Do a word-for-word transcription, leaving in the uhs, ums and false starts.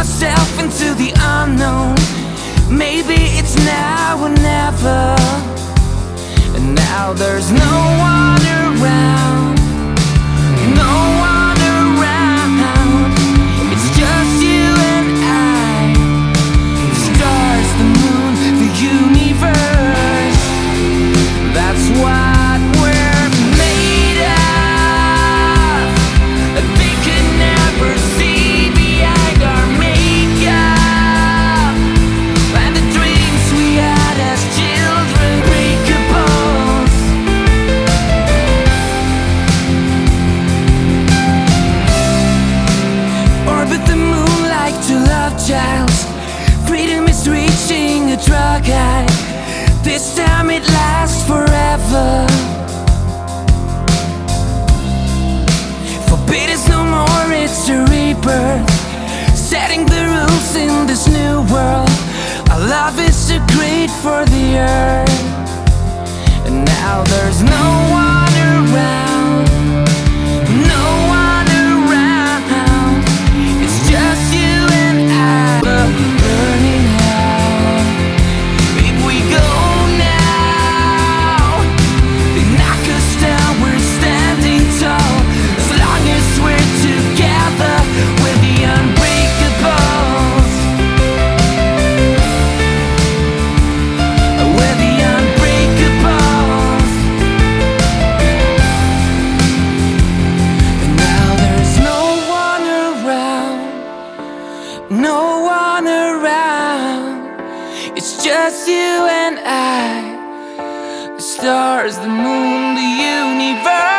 myself into the unknown. Maybe it's now or never. And now there's no one around, no one around. It's just you and I, the stars, the moon, the universe. That's what we're made of. They can never see behind our makeup, and the dreams we had as children break apart. Orbit the moon like two love childs. Freedom is reaching a drug high. This time it lasts forever. Forbid is no more, it's a rebirth. Setting the rules in this new world. Our love is too great for the earth. And now there's no one around, no one around. It's just you and I, burning hell. If we go now, they knock us down, we're standing tall. As long as we're together, we're the unbreakables. We're the unbreakables. And now there's no one around, no one around. It's just you and I, the stars, the moon, the universe.